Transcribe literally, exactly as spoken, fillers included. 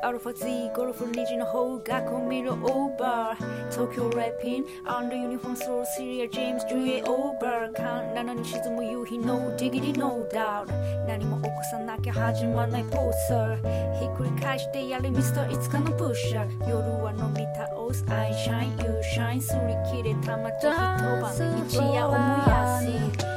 アルファ Z ゴルフにじの方角を見るオーバー東京ラッピン under ユニフォームスローシリアジェームズ ジュエオーバー環七に沈む夕日 No diggity no doubt 何も起こさなきゃ始まらないポーサーひっくり返してやれミスターいつかのプッシャー夜は飲み倒す I shine you shine すり切れたまた一晩一夜思いやすい